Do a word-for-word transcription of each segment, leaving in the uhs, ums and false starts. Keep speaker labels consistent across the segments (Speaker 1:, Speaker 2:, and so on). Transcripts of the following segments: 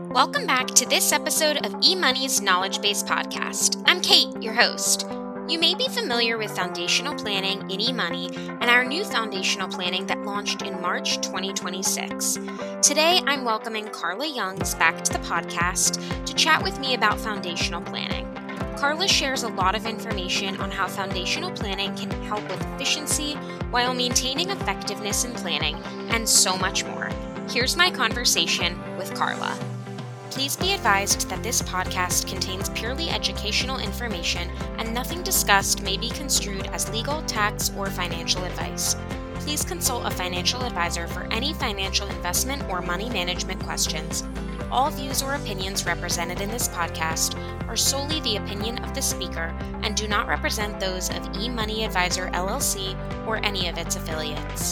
Speaker 1: Welcome back to this episode of eMoney's Knowledge Base Podcast. I'm Kate, your host. You may be familiar with foundational planning in eMoney and our new foundational planning that launched in March twenty twenty-six. Today, I'm welcoming Carla Youngs back to the podcast to chat with me about foundational planning. Carla shares a lot of information on how foundational planning can help with efficiency while maintaining effectiveness in planning, and so much more. Here's my conversation with Carla. Please be advised that this podcast contains purely educational information and nothing discussed may be construed as legal, tax, or financial advice. Please consult a financial advisor for any financial investment or money management questions. All views or opinions represented in this podcast are solely the opinion of the speaker and do not represent those of eMoney Advisor L L C or any of its affiliates.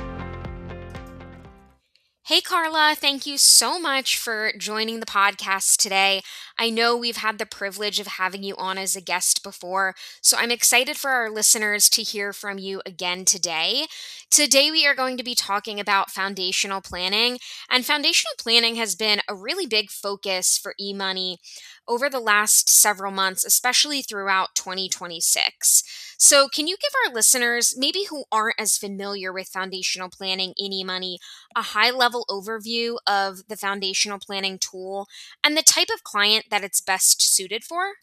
Speaker 1: Hey, Carla, thank you so much for joining the podcast today. I know we've had the privilege of having you on as a guest before, so I'm excited for our listeners to hear from you again today. Today, we are going to be talking about foundational planning, and foundational planning has been a really big focus for eMoney over the last several months, especially throughout twenty twenty-six. So can you give our listeners, maybe who aren't as familiar with foundational planning in eMoney, a high-level overview of the foundational planning tool and the type of client that it's best suited for?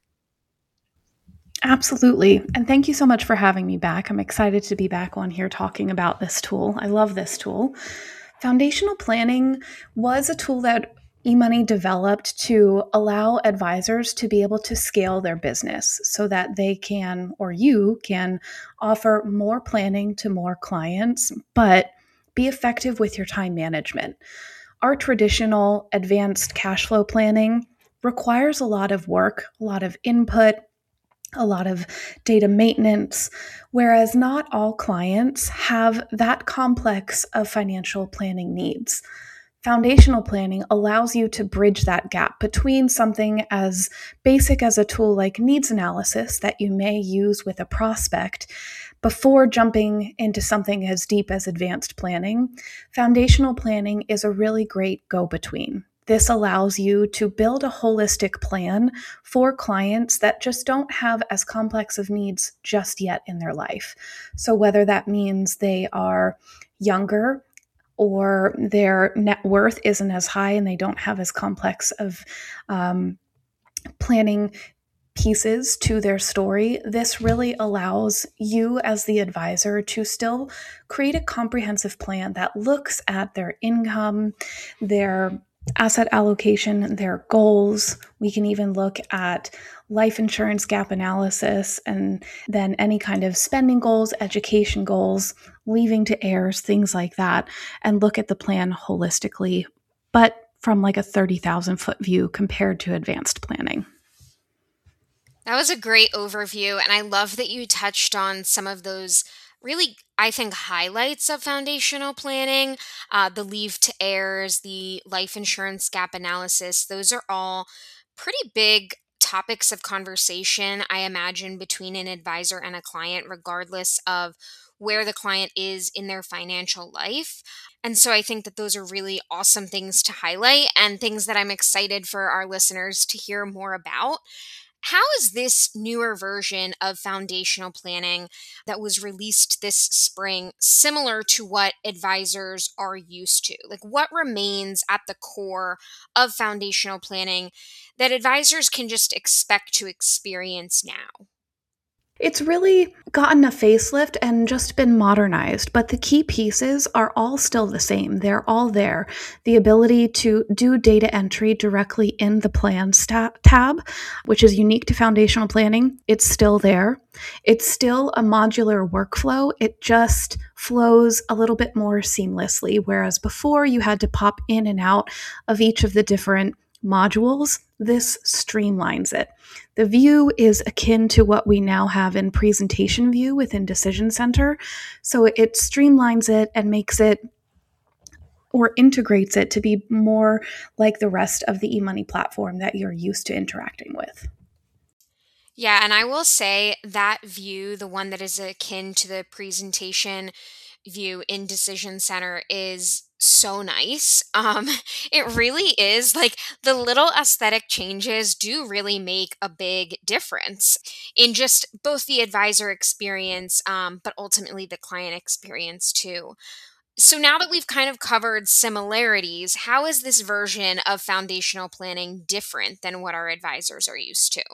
Speaker 2: Absolutely. And thank you so much for having me back. I'm excited to be back on here talking about this tool. I love this tool. Foundational planning was a tool that eMoney developed to allow advisors to be able to scale their business so that they can, or you can, offer more planning to more clients, but be effective with your time management. Our traditional advanced cash flow planning requires a lot of work, a lot of input, a lot of data maintenance, whereas not all clients have that complex of financial planning needs. Foundational planning allows you to bridge that gap between something as basic as a tool like needs analysis that you may use with a prospect before jumping into something as deep as advanced planning. Foundational planning is a really great go-between. This allows you to build a holistic plan for clients that just don't have as complex of needs just yet in their life. So whether that means they are younger or their net worth isn't as high and they don't have as complex of um, planning pieces to their story, this really allows you as the advisor to still create a comprehensive plan that looks at their income, their asset allocation, their goals. We can even look at life insurance gap analysis and then any kind of spending goals, education goals, leaving to heirs, things like that, and look at the plan holistically, but from like a thirty thousand foot view compared to advanced planning.
Speaker 1: That was a great overview, and I love that you touched on some of those really, I think, highlights of foundational planning, uh, the leave to heirs, the life insurance gap analysis. Those are all pretty big topics of conversation, I imagine, between an advisor and a client, regardless of where the client is in their financial life. And so I think that those are really awesome things to highlight and things that I'm excited for our listeners to hear more about. How is this newer version of foundational planning that was released this spring similar to what advisors are used to? Like, what remains at the core of foundational planning that advisors can just expect to experience now?
Speaker 2: It's really gotten a facelift and just been modernized, but the key pieces are all still the same. They're all there. The ability to do data entry directly in the Plans tab, which is unique to foundational planning, it's still there. It's still a modular workflow. It just flows a little bit more seamlessly, whereas before you had to pop in and out of each of the different modules. This streamlines it. The view is akin to what we now have in presentation view within Decision Center. So it streamlines it and makes it or integrates it to be more like the rest of the eMoney platform that you're used to interacting with.
Speaker 1: Yeah, and I will say that view, the one that is akin to the presentation view in Decision Center, is so nice. Um, it really is like the little aesthetic changes do really make a big difference in just both the advisor experience, um, but ultimately the client experience too. So now that we've kind of covered similarities, how is this version of foundational planning different than what our advisors are used to?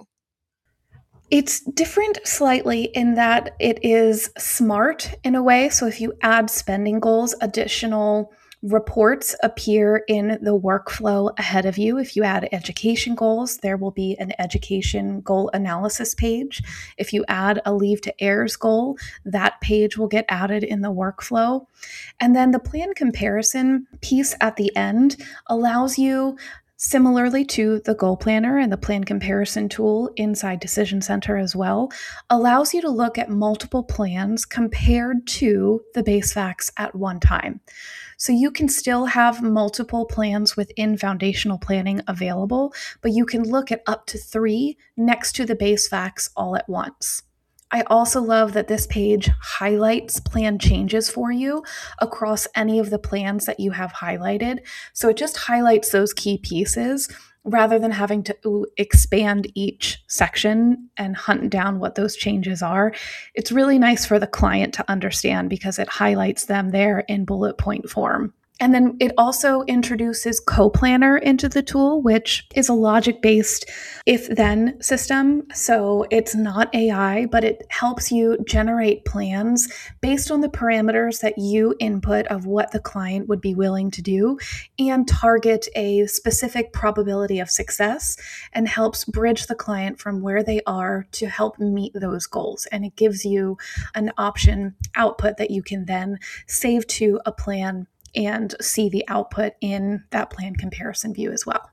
Speaker 2: It's different slightly in that it is smart in a way. So if you add spending goals, additional reports appear in the workflow ahead of you. If you add education goals, there will be an education goal analysis page. If you add a leave to heirs goal, that page will get added in the workflow. And then the plan comparison piece at the end allows you, similarly to the goal planner and the plan comparison tool inside Decision Center as well, allows you to look at multiple plans compared to the base facts at one time. So you can still have multiple plans within foundational planning available, but you can look at up to three next to the base facts all at once. I also love that this page highlights plan changes for you across any of the plans that you have highlighted. So it just highlights those key pieces rather than having to expand each section and hunt down what those changes are. It's really nice for the client to understand because it highlights them there in bullet point form. And then it also introduces CoPlanner into the tool, which is a logic-based if-then system. So it's not A I, but it helps you generate plans based on the parameters that you input of what the client would be willing to do and target a specific probability of success and helps bridge the client from where they are to help meet those goals. And it gives you an option output that you can then save to a plan and see the output in that plan comparison view as well.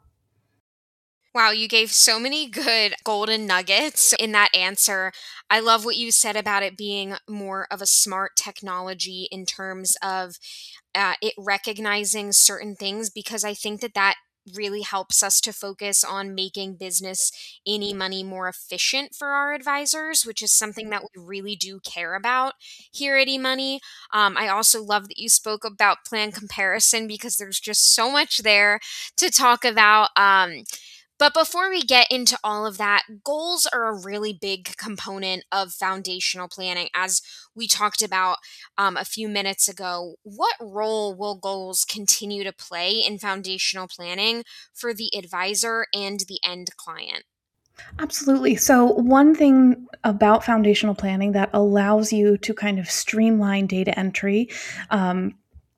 Speaker 1: Wow, you gave so many good golden nuggets in that answer. I love what you said about it being more of a smart technology in terms of uh, it recognizing certain things, because I think that that really helps us to focus on making business any money more efficient for our advisors, which is something that we really do care about here at eMoney. Um, I also love that you spoke about plan comparison because there's just so much there to talk about. Um, but before we get into all of that, goals are a really big component of foundational planning. As we talked about um, a few minutes ago, what role will goals continue to play in foundational planning for the advisor and the end client?
Speaker 2: Absolutely. So, one thing about foundational planning that allows you to kind of streamline data entry um,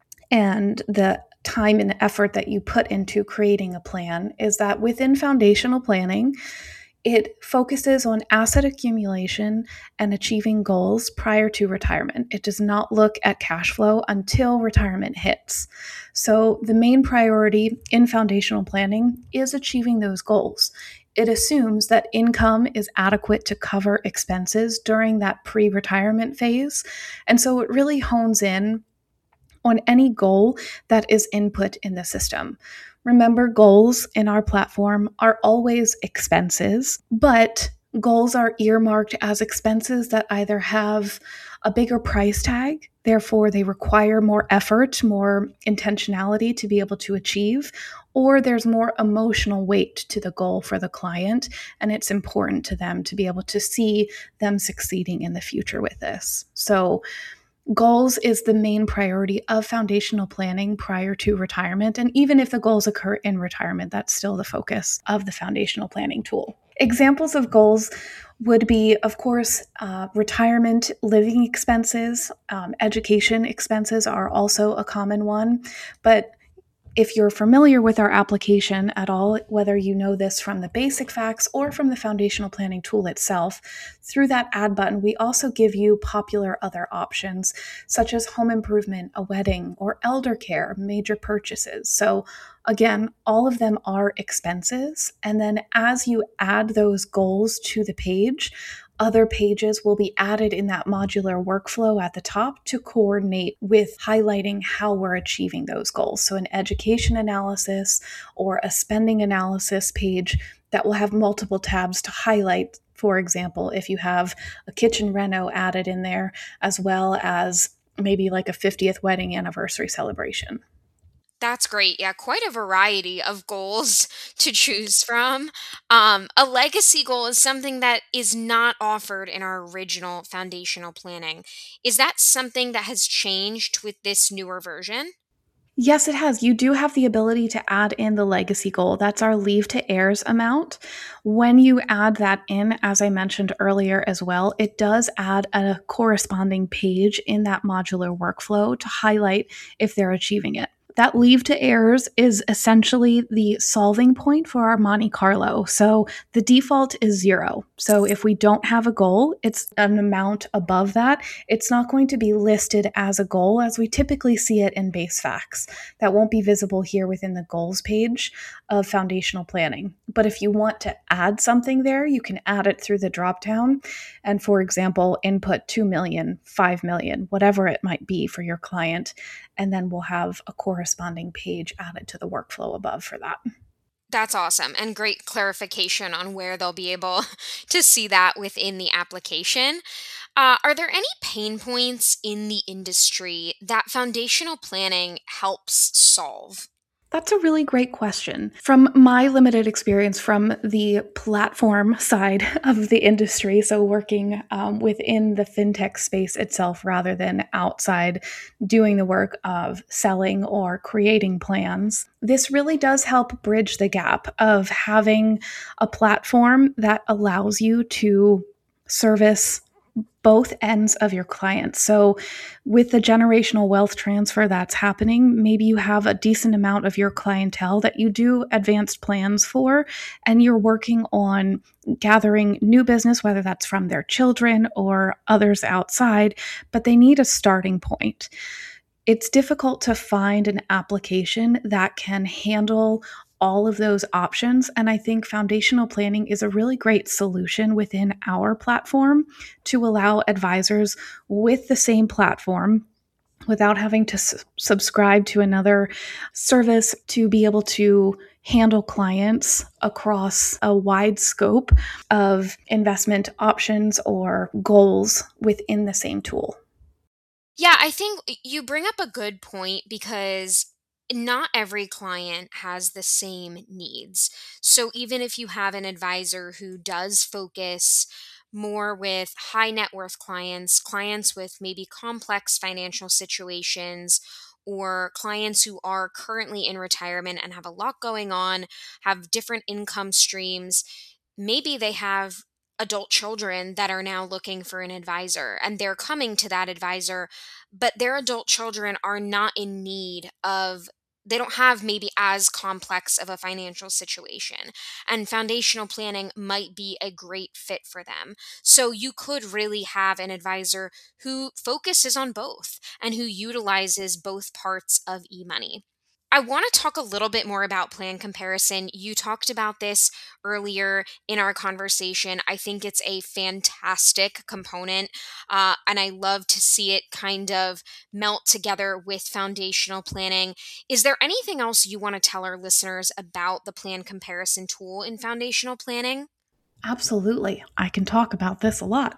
Speaker 2: and the time and effort that you put into creating a plan is that within foundational planning, it focuses on asset accumulation and achieving goals prior to retirement. It does not look at cash flow until retirement hits. So, the main priority in foundational planning is achieving those goals. It assumes that income is adequate to cover expenses during that pre retirement phase. And so, it really hones in on any goal that is input in the system. Remember, goals in our platform are always expenses, but goals are earmarked as expenses that either have a bigger price tag, therefore they require more effort, more intentionality to be able to achieve, or there's more emotional weight to the goal for the client, and it's important to them to be able to see them succeeding in the future with this. So goals is the main priority of foundational planning prior to retirement. And even if the goals occur in retirement, that's still the focus of the foundational planning tool. Examples of goals would be, of course, uh, retirement living expenses. Um, education expenses are also a common one. But if you're familiar with our application at all, whether you know this from the basic facts or from the foundational planning tool itself, through that add button, we also give you popular other options, such as home improvement, a wedding, or elder care, major purchases. So again, all of them are expenses. And then as you add those goals to the page, other pages will be added in that modular workflow at the top to coordinate with highlighting how we're achieving those goals. So an education analysis or a spending analysis page that will have multiple tabs to highlight, for example, if you have a kitchen reno added in there, as well as maybe like a fiftieth wedding anniversary celebration.
Speaker 1: That's great. Yeah, quite a variety of goals to choose from. Um, a legacy goal is something that is not offered in our original foundational planning. Is that something that has changed with this newer version?
Speaker 2: Yes, it has. You do have the ability to add in the legacy goal. That's our leave to heirs amount. When you add that in, as I mentioned earlier as well, it does add a corresponding page in that modular workflow to highlight if they're achieving it. That leave to heirs is essentially the solving point for our Monte Carlo. So the default is zero. So if we don't have a goal, it's an amount above that. It's not going to be listed as a goal as we typically see it in base facts. That won't be visible here within the goals page of foundational planning. But if you want to add something there, you can add it through the dropdown. And for example, input two million, five million, whatever it might be for your client. And then we'll have a corresponding page added to the workflow above for that.
Speaker 1: That's awesome and great clarification on where they'll be able to see that within the application. Uh, are there any pain points in the industry that foundational planning helps solve?
Speaker 2: That's a really great question. From my limited experience from the platform side of the industry, so working um, within the fintech space itself rather than outside doing the work of selling or creating plans, this really does help bridge the gap of having a platform that allows you to service both ends of your clients. So, with the generational wealth transfer that's happening, maybe you have a decent amount of your clientele that you do advanced plans for, and you're working on gathering new business, whether that's from their children or others outside, but they need a starting point. It's difficult to find an application that can handle all of those options. And I think foundational planning is a really great solution within our platform to allow advisors with the same platform without having to s- subscribe to another service to be able to handle clients across a wide scope of investment options or goals within the same tool.
Speaker 1: Yeah, I think you bring up a good point because not every client has the same needs. So even if you have an advisor who does focus more with high net worth clients, clients with maybe complex financial situations, or clients who are currently in retirement and have a lot going on, have different income streams, maybe they have adult children that are now looking for an advisor and they're coming to that advisor, but their adult children are not in need of, they don't have maybe as complex of a financial situation, and foundational planning might be a great fit for them. So you could really have an advisor who focuses on both and who utilizes both parts of eMoney. I want to talk a little bit more about plan comparison. You talked about this earlier in our conversation. I think it's a fantastic component, uh, and I love to see it kind of melt together with foundational planning. Is there anything else you want to tell our listeners about the plan comparison tool in foundational planning?
Speaker 2: Absolutely. I can talk about this a lot.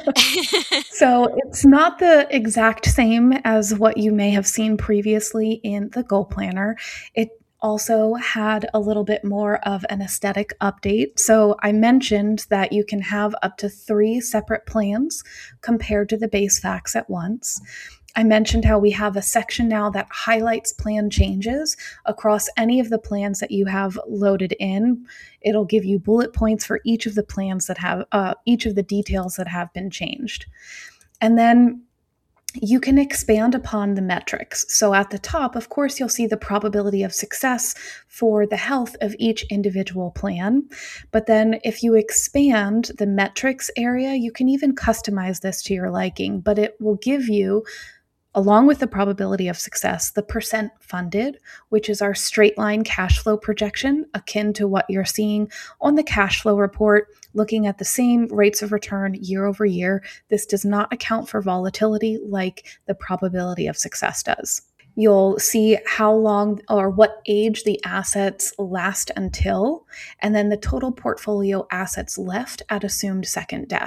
Speaker 2: So it's not the exact same as what you may have seen previously in the Goal Planner. It also had a little bit more of an aesthetic update. So I mentioned that you can have up to three separate plans compared to the base facts at once. I mentioned how we have a section now that highlights plan changes across any of the plans that you have loaded in. It'll give you bullet points for each of the plans that have uh, each of the details that have been changed. And then you can expand upon the metrics. So at the top, of course, you'll see the probability of success for the health of each individual plan. But then if you expand the metrics area, you can even customize this to your liking, but it will give you, along with the probability of success, the percent funded, which is our straight line cash flow projection, akin to what you're seeing on the cash flow report, looking at the same rates of return year over year. This does not account for volatility like the probability of success does. You'll see how long or what age the assets last until, and then the total portfolio assets left at assumed second death.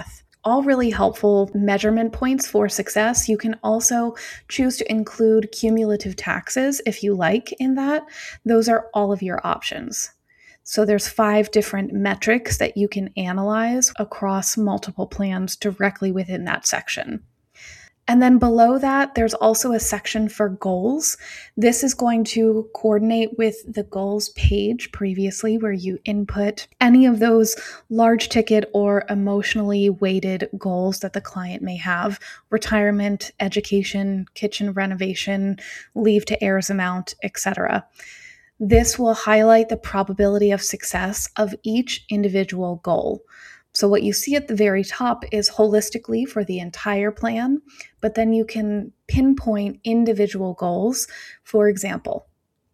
Speaker 2: All really helpful measurement points for success. You can also choose to include cumulative taxes if you like in that. Those are all of your options. So there's five different metrics that you can analyze across multiple plans directly within that section. And then below that, there's also a section for goals. This is going to coordinate with the goals page previously, where you input any of those large ticket or emotionally weighted goals that the client may have: retirement, education, kitchen renovation, leave to heirs amount, et cetera. This will highlight the probability of success of each individual goal. So what you see at the very top is holistically for the entire plan, but then you can pinpoint individual goals. For example,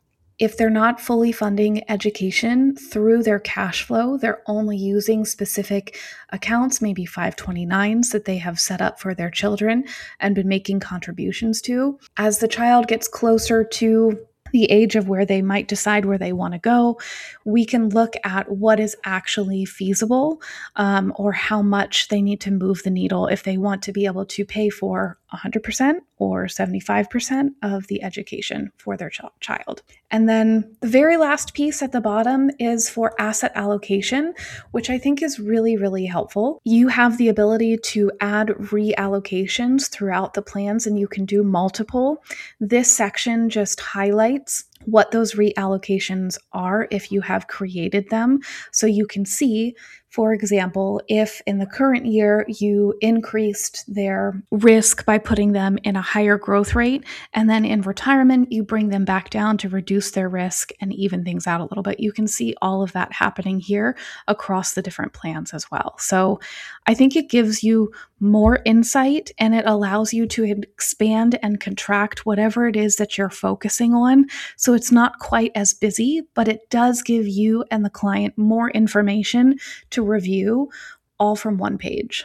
Speaker 2: if they're not fully funding education through their cash flow, they're only using specific accounts, maybe five twenty-nines that they have set up for their children and been making contributions to. As the child gets closer to the age of where they might decide where they want to go, we can look at what is actually feasible, um, or how much they need to move the needle if they want to be able to pay for one hundred percent or seventy-five percent of the education for their ch- child. And then the very last piece at the bottom is for asset allocation, which I think is really, really helpful. You have the ability to add reallocations throughout the plans, and you can do multiple. This section just highlights what those reallocations are if you have created them. So you can see, for example, if in the current year you increased their risk by putting them in a higher growth rate, and then in retirement you bring them back down to reduce their risk and even things out a little bit. You can see all of that happening here across the different plans as well. So I think it gives you more insight, and it allows you to expand and contract whatever it is that you're focusing on. So it's not quite as busy, but it does give you and the client more information to review, all from one page.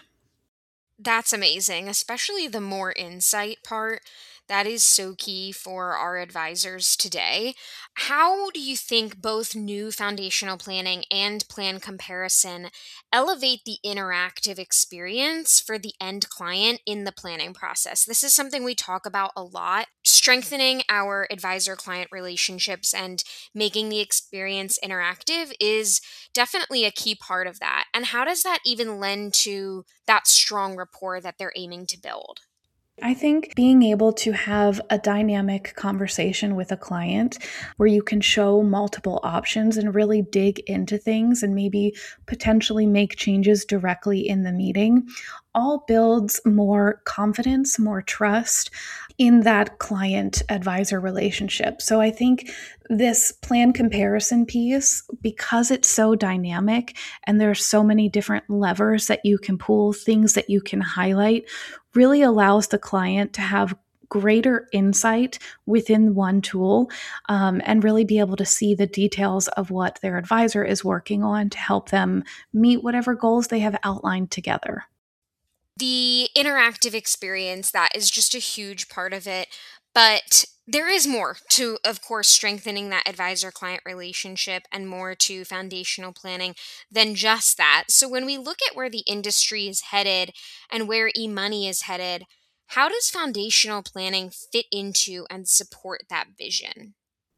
Speaker 1: That's amazing, especially the more insight part. That is so key for our advisors today. How do you think both new foundational planning and plan comparison elevate the interactive experience for the end client in the planning process? This is something we talk about a lot. Strengthening our advisor client relationships and making the experience interactive is definitely a key part of that. And how does that even lend to that strong rapport that they're aiming to build?
Speaker 2: I think being able to have a dynamic conversation with a client where you can show multiple options and really dig into things and maybe potentially make changes directly in the meeting all builds more confidence, more trust in that client-advisor relationship. So I think this plan comparison piece, because it's so dynamic and there's so many different levers that you can pull, things that you can highlight, really allows the client to have greater insight within one tool, um, and really be able to see the details of what their advisor is working on to help them meet whatever goals they have outlined together.
Speaker 1: The interactive experience, that is just a huge part of it. But there is more to, of course, strengthening that advisor client relationship and more to foundational planning than just that. So when we look at where the industry is headed and where eMoney is headed, how does foundational planning fit into and support that vision?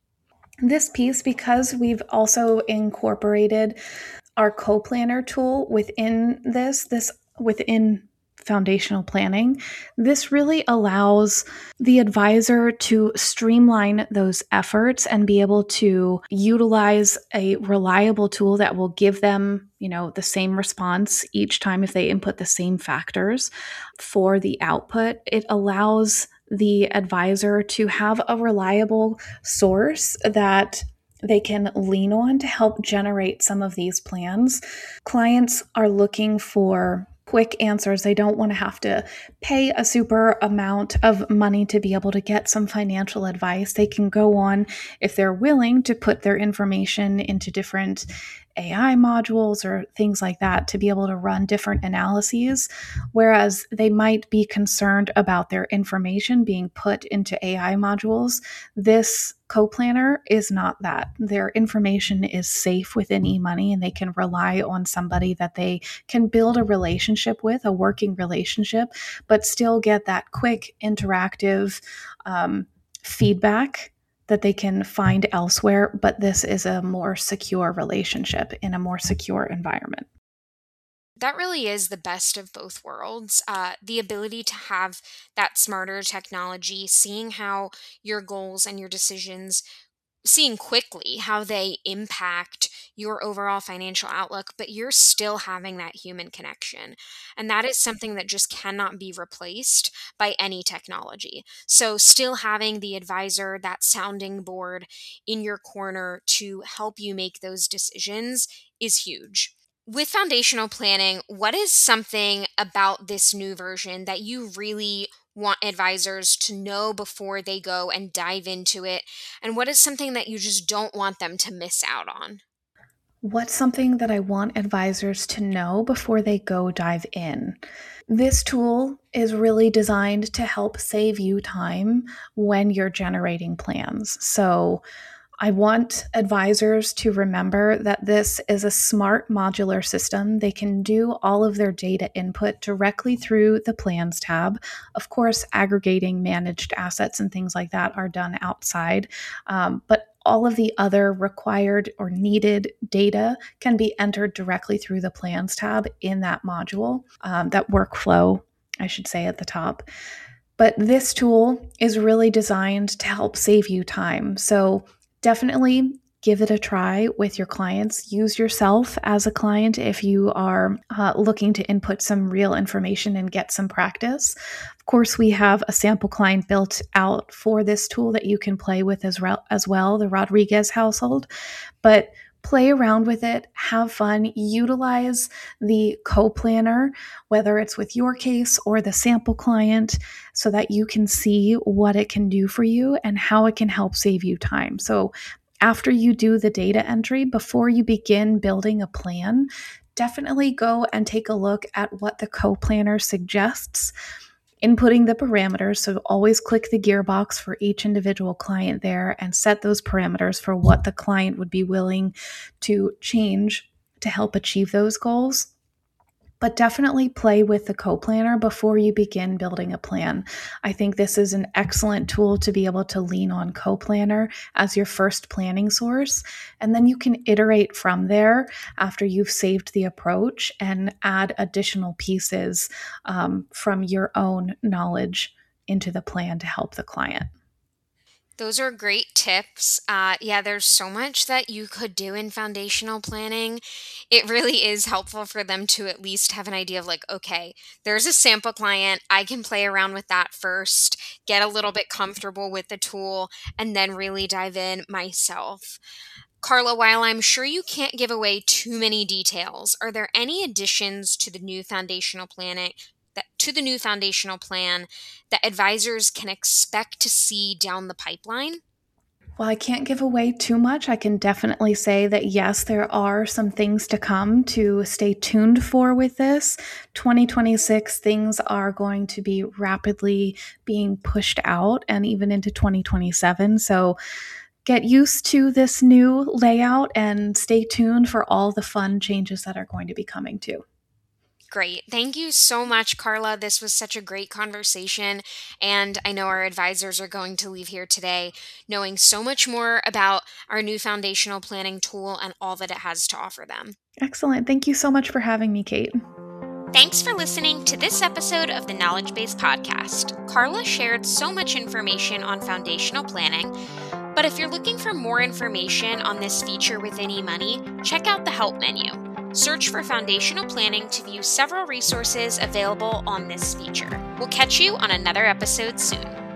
Speaker 2: This piece, because we've also incorporated our co-planner tool within this, this within foundational planning, this really allows the advisor to streamline those efforts and be able to utilize a reliable tool that will give them, you know, the same response each time if they input the same factors for the output. It allows the advisor to have a reliable source that they can lean on to help generate some of these plans. Clients are looking for quick answers. They don't want to have to pay a super amount of money to be able to get some financial advice. They can go on, if they're willing, to put their information into different A I modules or things like that to be able to run different analyses, whereas they might be concerned about their information being put into A I modules. This CoPlanner is not that. Their information is safe within eMoney, and they can rely on somebody that they can build a relationship with, a working relationship, but still get that quick, interactive um, feedback that they can find elsewhere. But this is a more secure relationship in a more secure environment.
Speaker 1: That really is the best of both worlds. Uh, the ability to have that smarter technology, seeing how your goals and your decisions, seeing quickly how they impact your overall financial outlook, but you're still having that human connection. And that is something that just cannot be replaced by any technology. So, still having the advisor, that sounding board in your corner to help you make those decisions is huge. With foundational planning, what is something about this new version that you really want advisors to know before they go and dive into it? And what is something that you just don't want them to miss out on?
Speaker 2: What's something that I want advisors to know before they go dive in? This tool is really designed to help save you time when you're generating plans. So I want advisors to remember that this is a smart modular system. They can do all of their data input directly through the Plans tab. Of course, aggregating managed assets and things like that are done outside, um, but all of the other required or needed data can be entered directly through the Plans tab in that module, um, that workflow, I should say, at the top. But this tool is really designed to help save you time. So definitely give it a try with your clients. Use yourself as a client if you are uh, looking to input some real information and get some practice. Of course, we have a sample client built out for this tool that you can play with as, re- as well, the Rodriguez household. But play around with it, have fun, utilize the CoPlanner, whether it's with your case or the sample client, so that you can see what it can do for you and how it can help save you time. So after you do the data entry, before you begin building a plan, definitely go and take a look at what the CoPlanner suggests, inputting the parameters. So always click the gearbox for each individual client there and set those parameters for what the client would be willing to change to help achieve those goals. But definitely play with the CoPlanner before you begin building a plan. I think this is an excellent tool to be able to lean on CoPlanner as your first planning source. And then you can iterate from there after you've saved the approach and add additional pieces um, from your own knowledge into the plan to help the client.
Speaker 1: Those are great tips. Uh, yeah, there's so much that you could do in foundational planning. It really is helpful for them to at least have an idea of like, okay, there's a sample client. I can play around with that first, get a little bit comfortable with the tool, and then really dive in myself. Carla, while I'm sure you can't give away too many details, are there any additions to the new foundational planning that to the new foundational plan that advisors can expect to see down the pipeline?
Speaker 2: Well, I can't give away too much. I can definitely say that yes, there are some things to come to stay tuned for with this. twenty twenty-six, things are going to be rapidly being pushed out and even into twenty twenty-seven. So get used to this new layout and stay tuned for all the fun changes that are going to be coming too.
Speaker 1: Great. Thank you so much, Carla. This was such a great conversation. And I know our advisors are going to leave here today knowing so much more about our new foundational planning tool and all that it has to offer them.
Speaker 2: Excellent. Thank you so much for having me, Kate.
Speaker 1: Thanks for listening to this episode of the Knowledge Base Podcast. Carla shared so much information on foundational planning, but if you're looking for more information on this feature within eMoney, check out the Help menu. Search for foundational planning to view several resources available on this feature. We'll catch you on another episode soon.